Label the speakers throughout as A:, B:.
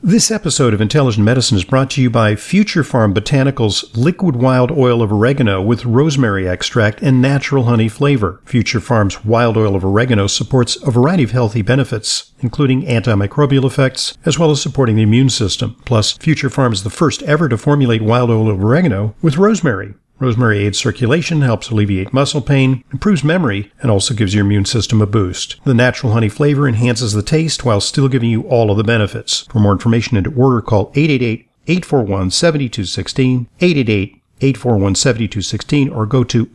A: This episode of Intelligent Medicine is brought to you by Future Farm Botanicals Liquid Wild Oil of Oregano with rosemary extract and natural honey flavor. Future Farm's Wild Oil of Oregano supports a variety of healthy benefits, including antimicrobial effects, as well as supporting the immune system. Plus, Future Farm is the first ever to formulate wild oil of oregano with rosemary. Rosemary aids circulation, helps alleviate muscle pain, improves memory, and also gives your immune system a boost. The natural honey flavor enhances the taste while still giving you all of the benefits. For more information and to order, call 888-841-7216, 888-841-7216, or go to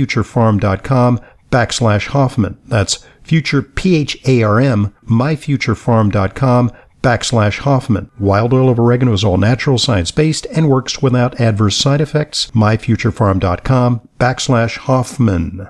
A: myfuturefarm.com/Hoffman. That's future, P-H-A-R-M, myfuturefarm.com/Hoffman. Wild oil of oregano is all natural, science-based, and works without adverse side effects. myfuturefarm.com/Hoffman.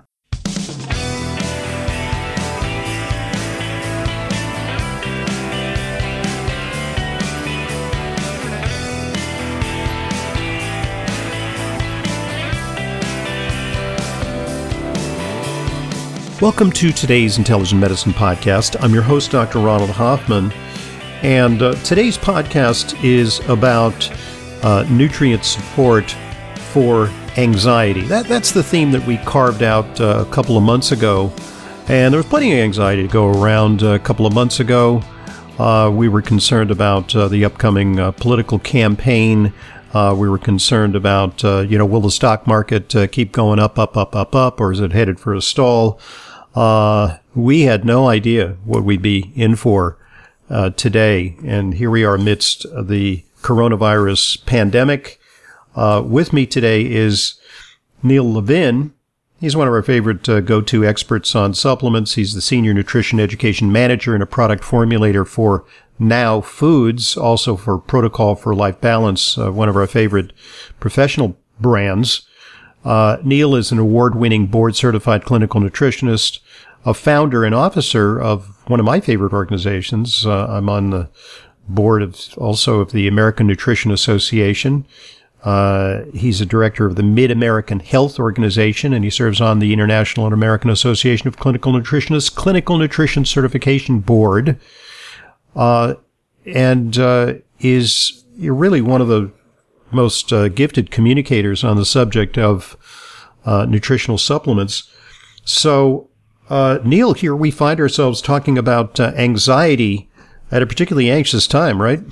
A: Welcome to today's Intelligent Medicine Podcast. I'm your host, Dr. Ronald Hoffman. And today's podcast is about nutrient support for anxiety. That's the theme that we carved out a couple of months ago. And there was plenty of anxiety to go around a couple of months ago. We were concerned about the upcoming political campaign. We were concerned about, will the stock market keep going up, or is it headed for a stall? We had no idea what we'd be in for today, and here we are amidst the coronavirus pandemic. With me today is Neil Levin. He's one of our favorite go-to experts on supplements. He's the Senior Nutrition Education Manager and a product formulator for Now Foods, also for Protocol for Life Balance, one of our favorite professional brands. Neil is an award-winning board-certified clinical nutritionist, a founder and officer of one of my favorite organizations. I'm on the board of the American Nutrition Association. He's a director of the Mid-American Health Organization, and he serves on the International and American Association of Clinical Nutritionists Clinical Nutrition Certification Board, and is really one of the most gifted communicators on the subject of nutritional supplements. So, Neil, here we find ourselves talking about anxiety at a particularly anxious time, right?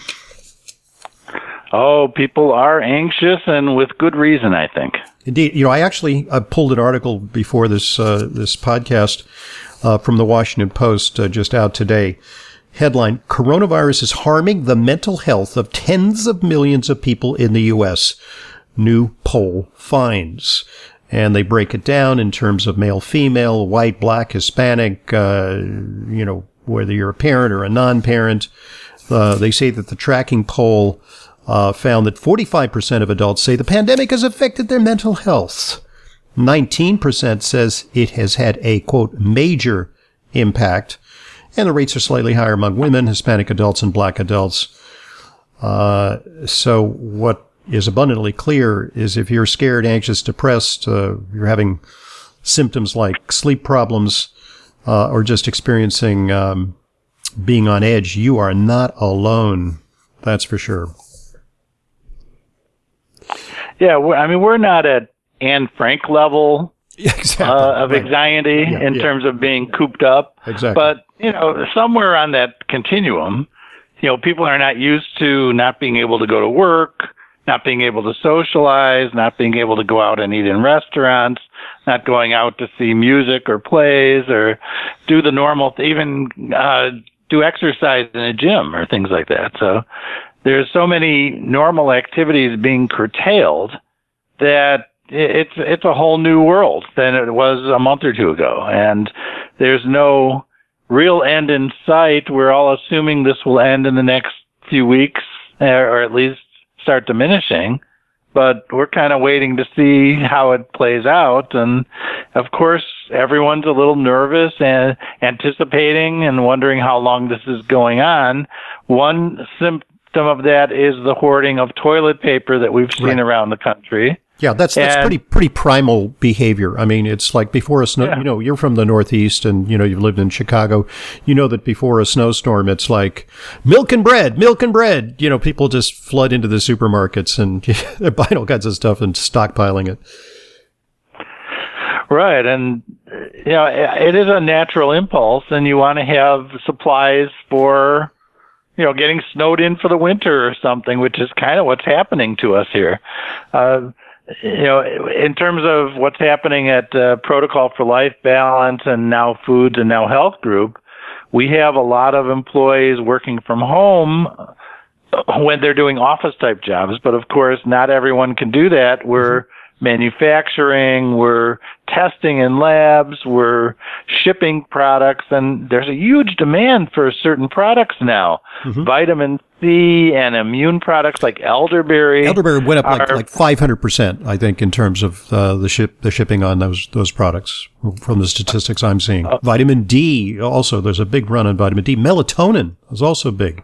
B: Oh, people are anxious, and with good reason, I think.
A: Indeed. I pulled an article before this podcast from the Washington Post, just out today. Headline: Coronavirus is harming the mental health of tens of millions of people in the U.S. New poll finds. And they break it down in terms of male, female, white, black, Hispanic, whether you're a parent or a non-parent. They say that the tracking poll found that 45% of adults say the pandemic has affected their mental health. 19% says it has had a, quote, major impact. And the rates are slightly higher among women, Hispanic adults, and black adults. So what is abundantly clear is if you're scared, anxious, depressed, you're having symptoms like sleep problems, or just experiencing being on edge, you are not alone. That's for sure.
B: Yeah, we're not at Anne Frank level of anxiety in terms of being cooped up.
A: Exactly.
B: But, somewhere on that continuum, people are not used to not being able to go to work, not being able to socialize, not being able to go out and eat in restaurants, not going out to see music or plays or do the normal, even do exercise in a gym or things like that. So there's so many normal activities being curtailed that it's a whole new world than it was a month or two ago. And there's no real end in sight. We're all assuming this will end in the next few weeks, or at least start diminishing. But we're kind of waiting to see how it plays out. And, of course, everyone's a little nervous and anticipating and wondering how long this is going on. One symptom of that is the hoarding of toilet paper that we've seen around the country.
A: Yeah, that's pretty primal behavior. I mean, it's like before a snow, you're from the Northeast and, you've lived in Chicago. You know that before a snowstorm, it's like milk and bread. People just flood into the supermarkets and they're buying all kinds of stuff and stockpiling it.
B: Right. And, it is a natural impulse, and you want to have supplies for, getting snowed in for the winter or something, which is kind of what's happening to us here. In terms of what's happening at Protocol for Life Balance and Now Foods and Now Health Group, we have a lot of employees working from home when they're doing office type jobs. But of course, not everyone can do that. We're manufacturing, we're testing in labs, we're shipping products, and there's a huge demand for certain products now. Vitamin C and immune products like elderberry.
A: Elderberry went up like 500%, I think, in terms of the shipping on those products from the statistics I'm seeing. Vitamin D also, there's a big run on vitamin D. Melatonin is also big.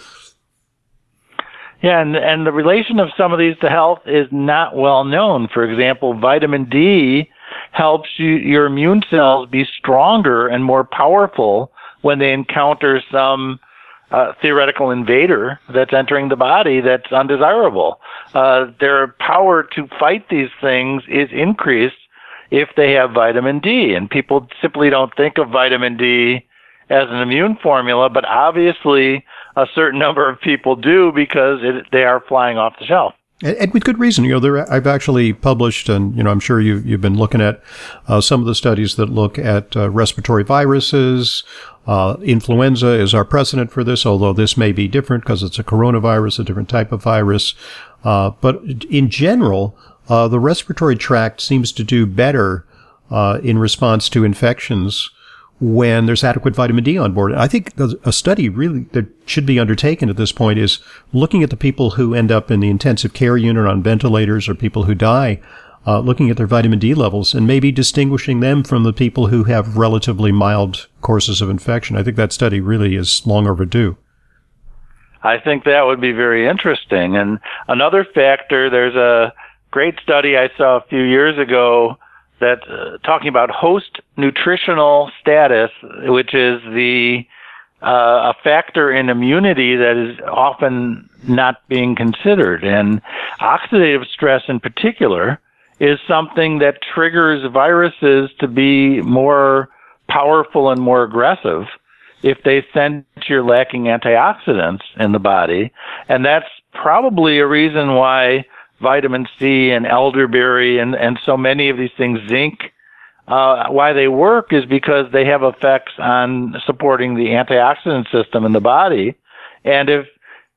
B: Yeah, and the relation of some of these to health is not well known. For example, vitamin D helps your immune cells be stronger and more powerful when they encounter some theoretical invader that's entering the body that's undesirable. Their power to fight these things is increased if they have vitamin D. And people simply don't think of vitamin D as an immune formula, but obviously a certain number of people do because they are flying off the shelf.
A: And with good reason. I've actually published, and I'm sure you've been looking at some of the studies that look at respiratory viruses. Influenza is our precedent for this, although this may be different because it's a coronavirus, a different type of virus. But in general, the respiratory tract seems to do better in response to infections when there's adequate vitamin D on board. I think a study really that should be undertaken at this point is looking at the people who end up in the intensive care unit on ventilators or people who die, looking at their vitamin D levels and maybe distinguishing them from the people who have relatively mild courses of infection. I think that study really is long overdue.
B: I think that would be very interesting. And another factor, there's a great study I saw a few years ago that talking about host nutritional status, which is a factor in immunity that is often not being considered. And oxidative stress in particular is something that triggers viruses to be more powerful and more aggressive if they sense you're lacking antioxidants in the body. And that's probably a reason why vitamin C and elderberry and so many of these things, zinc, why they work is because they have effects on supporting the antioxidant system in the body. And if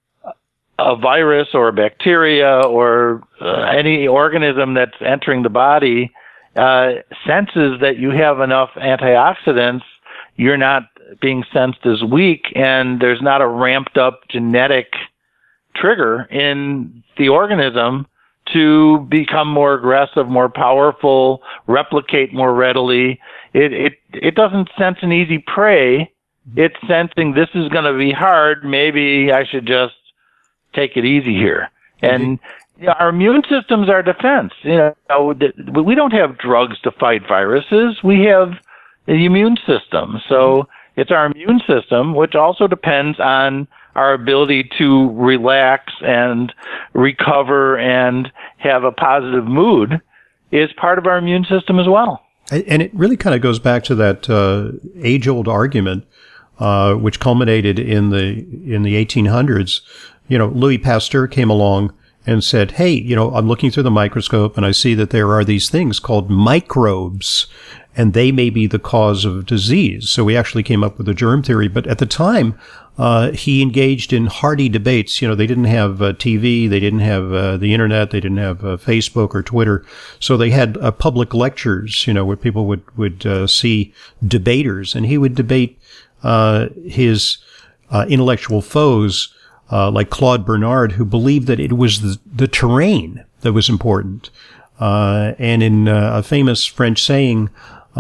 B: a virus or a bacteria or any organism that's entering the body senses that you have enough antioxidants, you're not being sensed as weak, and there's not a ramped up genetic trigger in the organism to become more aggressive, more powerful, replicate more readily. It doesn't sense an easy prey. It's sensing this is going to be hard. Maybe I should just take it easy here. And our immune system's our defense. We don't have drugs to fight viruses. We have the immune system. So it's our immune system, which also depends on our ability to relax and recover and have a positive mood, is part of our immune system as well.
A: And it really kind of goes back to that age-old argument, which culminated in the 1800s. Louis Pasteur came along and said, hey, I'm looking through the microscope and I see that there are these things called microbes, and they may be the cause of disease. So we actually came up with the germ theory. But at the time, he engaged in hearty debates. They didn't have TV, they didn't have the internet, they didn't have Facebook or Twitter. So they had public lectures, where people would see debaters, and he would debate his intellectual foes, like Claude Bernard, who believed that it was the terrain that was important. And in a famous French saying,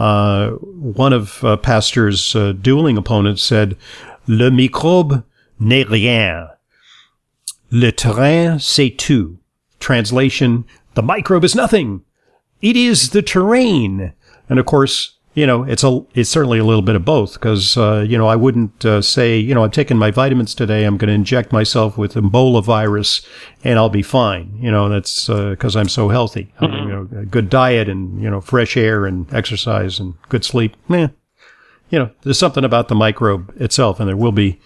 A: one of Pasteur's dueling opponents said, "Le microbe n'est rien. Le terrain, c'est tout." Translation, the microbe is nothing. It is the terrain. And of course, it's certainly a little bit of both because, I wouldn't say, I'm taking my vitamins today. I'm going to inject myself with Ebola virus and I'll be fine. That's because I'm so healthy.
B: Mm-hmm.
A: A good diet and, fresh air and exercise and good sleep. There's something about the microbe itself, and there will be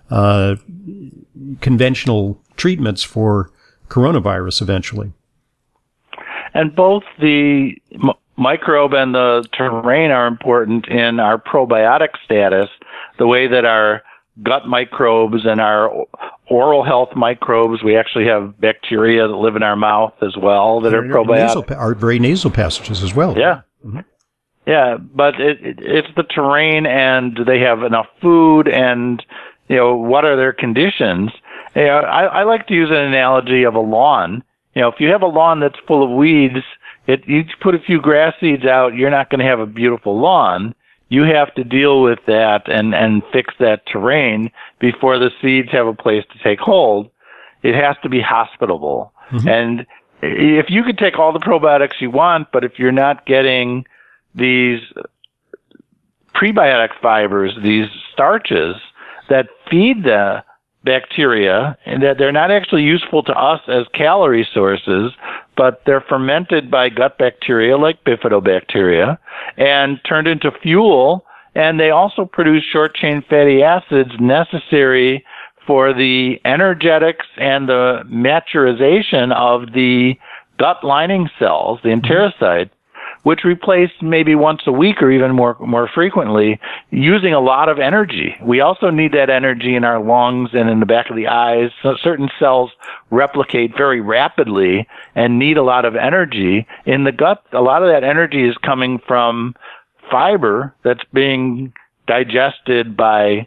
A: conventional treatments for coronavirus eventually.
B: And both the microbe and the terrain are important in our probiotic status, the way that our gut microbes and our oral health microbes, we actually have bacteria that live in our mouth as well that are probiotic.
A: Our very nasal passages as well.
B: Yeah. Mm-hmm. Yeah, but it's the terrain, and do they have enough food, and what are their conditions? I like to use an analogy of a lawn. If you have a lawn that's full of weeds, you put a few grass seeds out, you're not going to have a beautiful lawn. You have to deal with that and fix that terrain before the seeds have a place to take hold. It has to be hospitable. Mm-hmm. And if you could take all the probiotics you want, but if you're not getting these prebiotic fibers, these starches that feed the bacteria, and that they're not actually useful to us as calorie sources, but they're fermented by gut bacteria like bifidobacteria and turned into fuel, and they also produce short-chain fatty acids necessary for the energetics and the maturization of the gut lining cells, the enterocytes, which replace maybe once a week or even more frequently, using a lot of energy. We also need that energy in our lungs and in the back of the eyes. So certain cells replicate very rapidly and need a lot of energy. In the gut, a lot of that energy is coming from fiber that's being digested by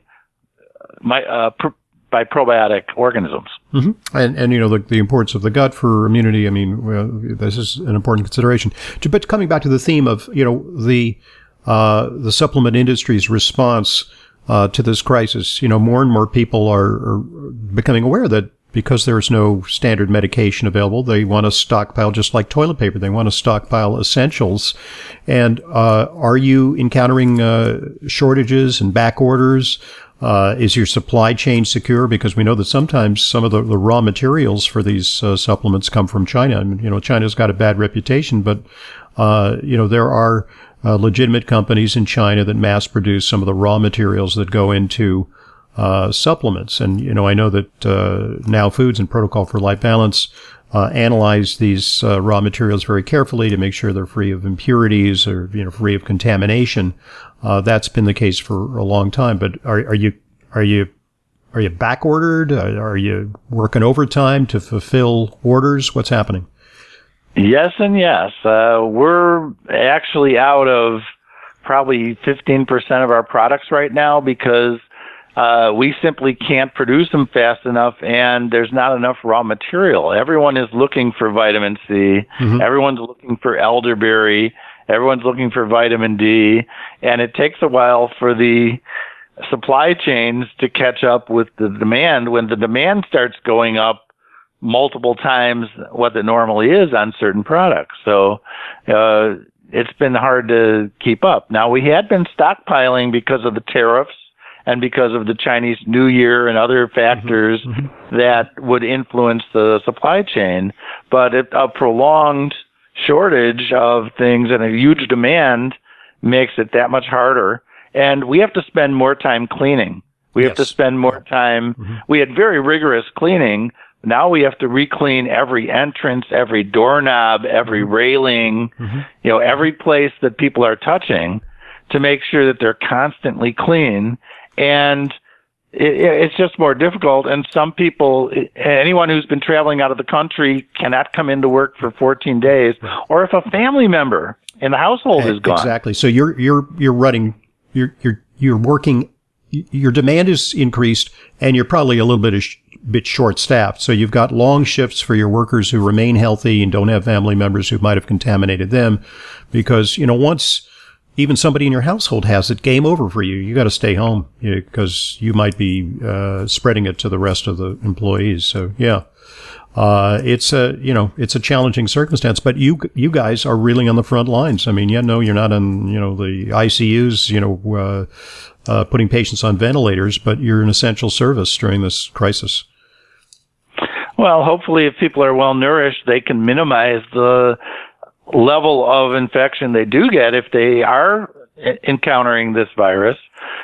B: probiotic organisms.
A: Mm-hmm. And the importance of the gut for immunity, this is an important consideration. But coming back to the theme of, the supplement industry's response to this crisis, more and more people are becoming aware that because there's no standard medication available, they want to stockpile, just like toilet paper, they want to stockpile essentials. And are you encountering shortages and back orders? Is your supply chain secure? Because we know that sometimes some of the raw materials for these supplements come from China. China's got a bad reputation, but there are legitimate companies in China that mass produce some of the raw materials that go into supplements. And I know that Now Foods and Protocol for Life Balance analyze these raw materials very carefully to make sure they're free of impurities or free of contamination. That's been the case for a long time. But are you back ordered? Are you working overtime to fulfill orders? What's happening?
B: Yes and yes. We're actually out of probably 15% of our products right now because we simply can't produce them fast enough, and there's not enough raw material. Everyone is looking for vitamin C. Mm-hmm. Everyone's looking for elderberry. Everyone's looking for vitamin D. And it takes a while for the supply chains to catch up with the demand. When the demand starts going up multiple times what it normally is on certain products. So it's been hard to keep up. Now, we had been stockpiling because of the tariffs and because of the Chinese New Year and other factors mm-hmm. that would influence the supply chain. But a prolonged shortage of things and a huge demand makes it that much harder. And we have to spend more time cleaning. We have to spend more time. Mm-hmm. We had very rigorous cleaning. Now we have to re-clean every entrance, every doorknob, every railing, mm-hmm. Every place that people are touching to make sure that they're constantly clean. And it's just more difficult. And some people, anyone who's been traveling out of the country cannot come into work for 14 days, or if a family member in the household is gone.
A: Exactly. So you're running, you're working, your demand is increased, and you're probably a little bit short-staffed. So you've got long shifts for your workers who remain healthy and don't have family members who might have contaminated them, because once even somebody in your household has it, game over for you. You got to stay home because you might be spreading it to the rest of the employees. So, yeah. it's a challenging circumstance, but you guys are really on the front lines. I mean, you're not in, the ICUs, putting patients on ventilators, but you're an essential service during this crisis.
B: Well, hopefully if people are well nourished, they can minimize the level of infection they do get if they are encountering this virus.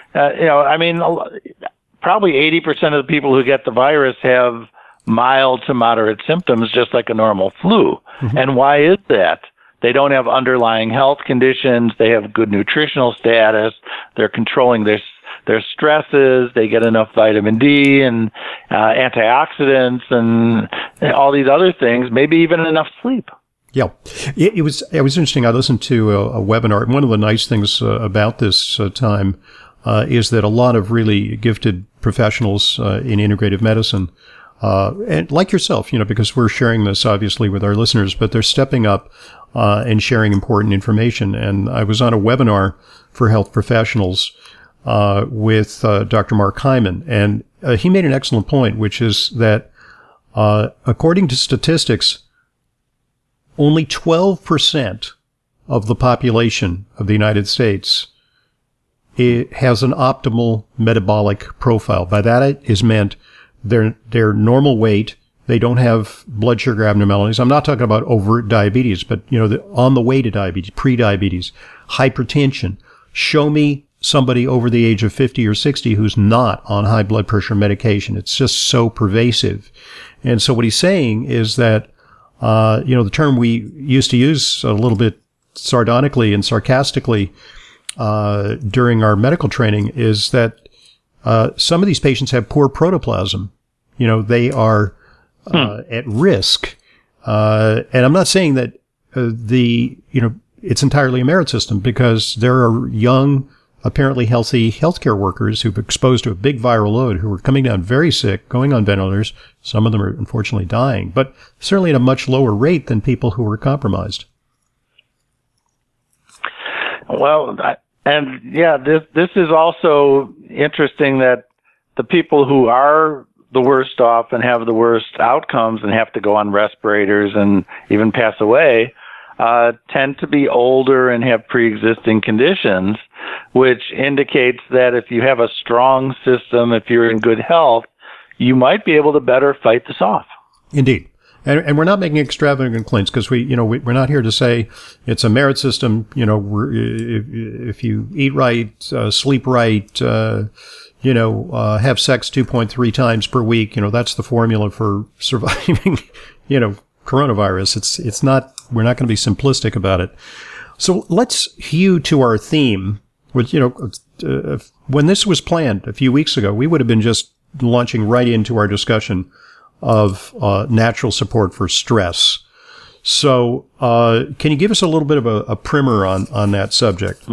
B: Probably 80% of the people who get the virus have mild to moderate symptoms, just like a normal flu. Mm-hmm. And why is that? They don't have underlying health conditions. They have good nutritional status. They're controlling their stresses. They get enough vitamin D and antioxidants and all these other things, maybe even enough sleep.
A: Yeah, it was interesting. I listened to a webinar. One of the nice things about this time is that a lot of really gifted professionals in integrative medicine, and like yourself, because we're sharing this obviously with our listeners, but they're stepping up and sharing important information. And I was on a webinar for health professionals with Dr. Mark Hyman, and he made an excellent point, which is that according to statistics, only 12% of the population of the United States has an optimal metabolic profile. By that is meant their normal weight. They don't have blood sugar abnormalities. I'm not talking about overt diabetes, but on the way to diabetes, pre-diabetes, hypertension. Show me somebody over the age of 50 or 60 who's not on high blood pressure medication. It's just so pervasive. And so what he's saying is that the term we used to use a little bit sardonically and sarcastically during our medical training is that some of these patients have poor protoplasm. They are at risk. And I'm not saying that it's entirely a merit system, because there are young, apparently healthy healthcare workers who've exposed to a big viral load, who are coming down very sick, going on ventilators. Some of them are unfortunately dying, but certainly at a much lower rate than people who were compromised.
B: Well, this is also interesting, that the people who are the worst off and have the worst outcomes and have to go on respirators and even pass away tend to be older and have pre-existing conditions, which indicates that if you have a strong system, if you're in good health, you might be able to better fight this off.
A: Indeed. And we're not making extravagant claims, because we're not here to say it's a merit system. If you eat right, sleep right, have sex 2.3 times per week, that's the formula for surviving, coronavirus. It's not, we're not going to be simplistic about it. So let's hew to our theme, which, when this was planned a few weeks ago, we would have been just launching right into our discussion of natural support for stress. So can you give us a little bit of a primer on that subject?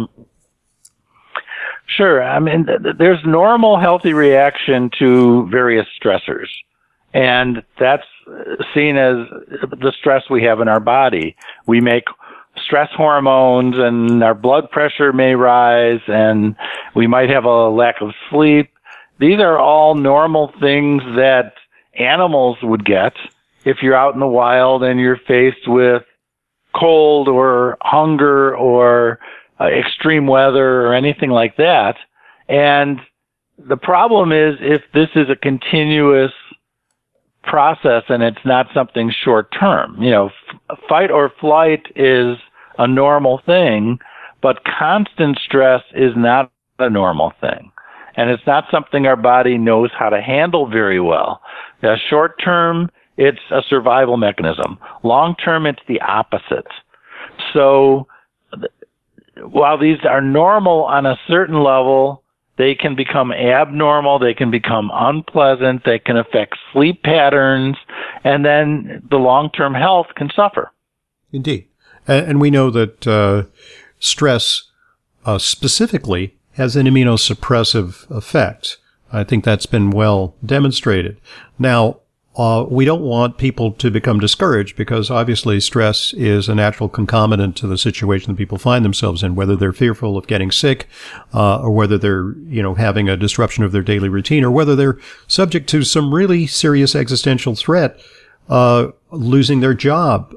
B: Sure. I mean, there's normal healthy reaction to various stressors, and that's seen as the stress we have in our body. We make stress hormones, and our blood pressure may rise, and we might have a lack of sleep. These are all normal things that animals would get if you're out in the wild and you're faced with cold or hunger or extreme weather or anything like that. And the problem is, if this is a continuous process and it's not something short term, fight or flight is a normal thing, but constant stress is not a normal thing. And it's not something our body knows how to handle very well. Short term, it's a survival mechanism. Long term, it's the opposite. So while these are normal on a certain level, they can become abnormal, they can become unpleasant, they can affect sleep patterns, and then the long-term health can suffer.
A: Indeed. And we know that stress specifically has an immunosuppressive effect. I think that's been well demonstrated. Now, we don't want people to become discouraged, because obviously stress is a natural concomitant to the situation that people find themselves in, whether they're fearful of getting sick, or whether they're, having a disruption of their daily routine, or whether they're subject to some really serious existential threat. losing their job,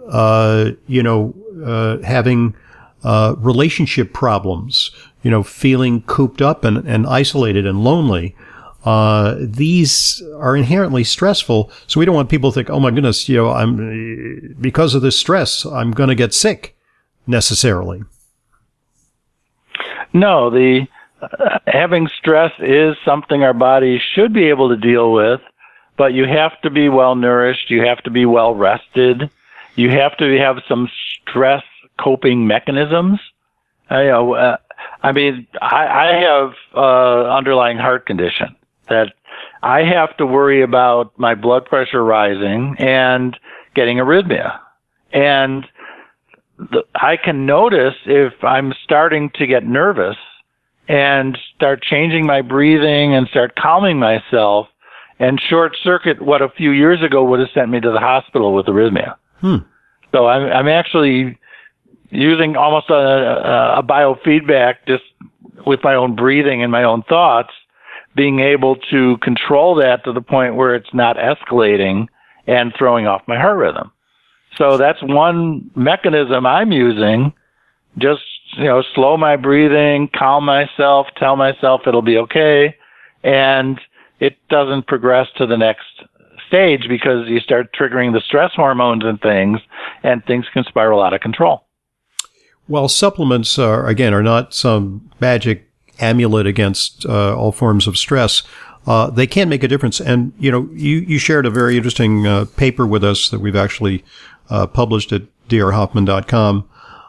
A: having relationship problems, feeling cooped up and isolated and lonely. These are inherently stressful. So we don't want people to think, oh my goodness, because of this stress, I'm going to get sick necessarily.
B: No, having stress is something our body should be able to deal with, but you have to be well nourished. You have to be well rested. You have to have some stress coping mechanisms. I have underlying heart condition that I have to worry about my blood pressure rising and getting arrhythmia. And I can notice if I'm starting to get nervous and start changing my breathing and start calming myself and short circuit what a few years ago would have sent me to the hospital with arrhythmia. So I'm actually using almost a biofeedback just with my own breathing and my own thoughts, being able to control that to the point where it's not escalating and throwing off my heart rhythm. So that's one mechanism I'm using. Just, slow my breathing, calm myself, tell myself it'll be okay. And it doesn't progress to the next stage because you start triggering the stress hormones and things can spiral out of control.
A: Well, supplements are not some magic amulet against all forms of stress. They can make a difference. And, you shared a very interesting paper with us that we've actually published at drhoffman.com,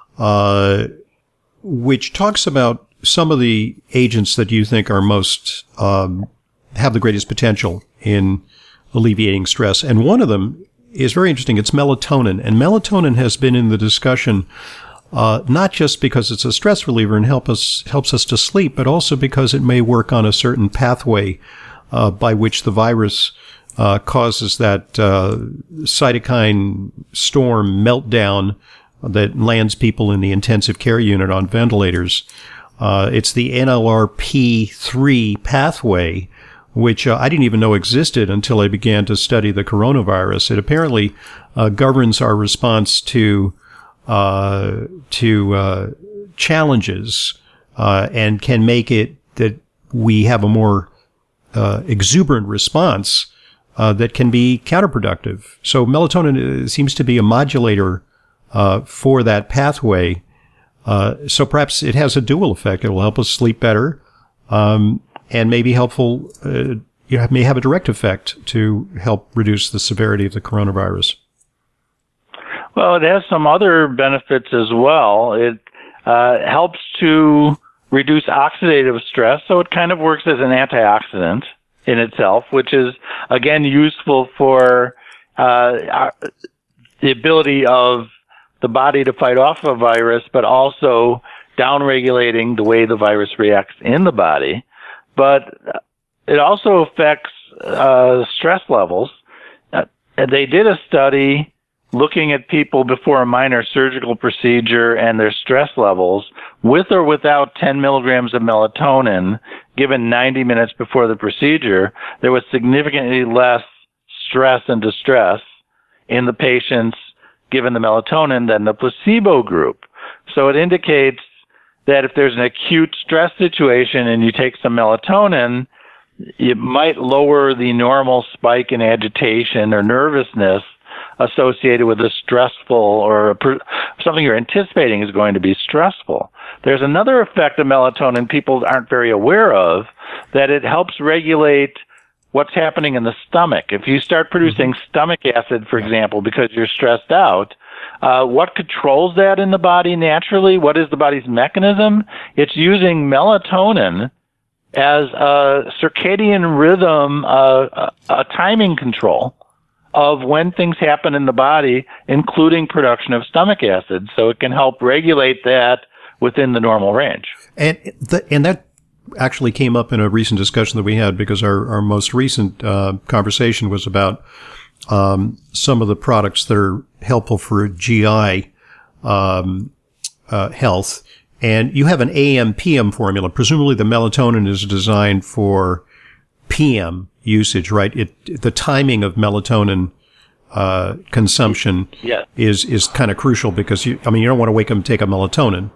A: which talks about some of the agents that you think are most have the greatest potential in alleviating stress. And one of them is very interesting. It's melatonin. And melatonin has been in the discussion not just because it's a stress reliever and helps us to sleep, but also because it may work on a certain pathway by which the virus causes that cytokine storm meltdown that lands people in the intensive care unit on ventilators. It's the NLRP3 pathway, which I didn't even know existed until I began to study the coronavirus. It apparently governs our response to challenges and can make it that we have a more exuberant response that can be counterproductive. So melatonin seems to be a modulator for that pathway. So perhaps it has a dual effect. It will help us sleep better, and may be helpful. May have a direct effect to help reduce the severity of the coronavirus.
B: Well, it has some other benefits as well. It helps to reduce oxidative stress, so it kind of works as an antioxidant in itself, which is, again, useful for the ability of the body to fight off a virus, but also downregulating the way the virus reacts in the body. But it also affects stress levels. They did a study looking at people before a minor surgical procedure and their stress levels with or without 10 milligrams of melatonin given 90 minutes before the procedure. There was significantly less stress and distress in the patients given the melatonin than the placebo group. So it indicates that if there's an acute stress situation and you take some melatonin, it might lower the normal spike in agitation or nervousness associated with a stressful or something you're anticipating is going to be stressful. There's another effect of melatonin people aren't very aware of, that it helps regulate what's happening in the stomach. If you start producing stomach acid, for example, because you're stressed out, what controls that in the body naturally? What is the body's mechanism? It's using melatonin as a circadian rhythm, a timing control of when things happen in the body, including production of stomach acid. So it can help regulate that within the normal range. And
A: that actually came up in a recent discussion that we had, because our most recent conversation was about some of the products that are helpful for GI health. And you have an AM/PM formula. Presumably the melatonin is designed for PM usage, right? The timing of melatonin consumption is kind of crucial because you don't want to wake up and take a melatonin.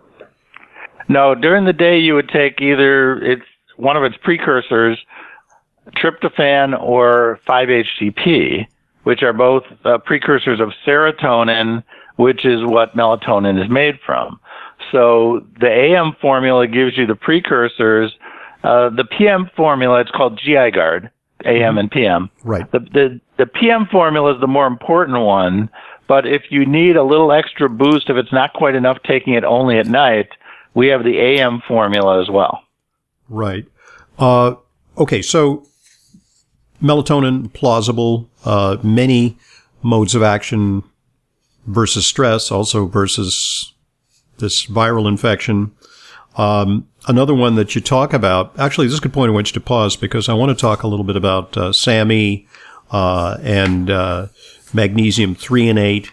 B: No, during the day you would take either one of its precursors, tryptophan or 5-HTP, which are both precursors of serotonin, which is what melatonin is made from. So the AM formula gives you the precursors. The PM formula, it's called GI Guard, AM and PM.
A: Right.
B: The PM formula is the more important one, but if you need a little extra boost, if it's not quite enough taking it only at night, we have the AM formula as well.
A: Right. Okay, so melatonin, plausible, many modes of action versus stress, also versus this viral infection. Another one that you talk about, actually, this is a good point at which to pause because I want to talk a little bit about SAMe and magnesium threonate,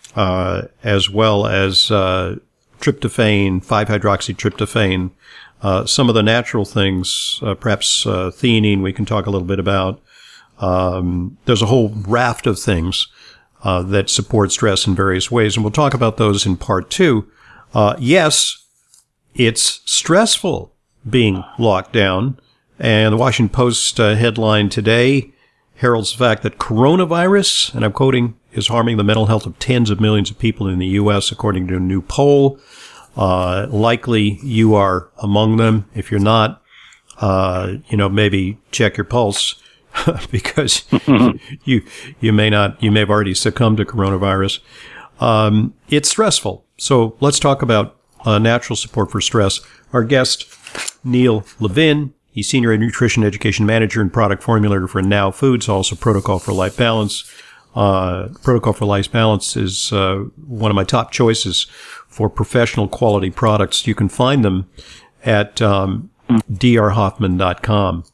A: as well as tryptophan, 5-hydroxytryptophan, some of the natural things, perhaps theanine we can talk a little bit about. There's a whole raft of things that support stress in various ways, and we'll talk about those in part 2. Yes, it's stressful being locked down, and the Washington Post headline today heralds the fact that coronavirus, and I'm quoting, is harming the mental health of tens of millions of people in the U.S., according to a new poll. Likely you are among them. If you're not, maybe check your pulse because you may have already succumbed to coronavirus. It's stressful. So let's talk about natural support for stress. Our guest, Neil Levin, he's Senior Nutrition Education Manager and Product Formulator for Now Foods, also Protocol for Life Balance. Protocol for Life Balance is one of my top choices for professional quality products. You can find them at drhoffman.com.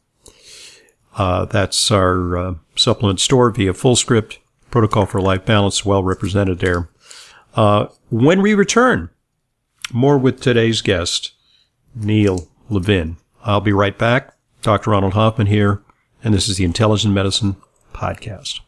A: That's our supplement store via FullScript. Protocol for Life Balance, well represented there. When we return, more with today's guest, Neil Levin. I'll be right back. Dr. Ronald Hoffman here, and this is the Intelligent Medicine Podcast.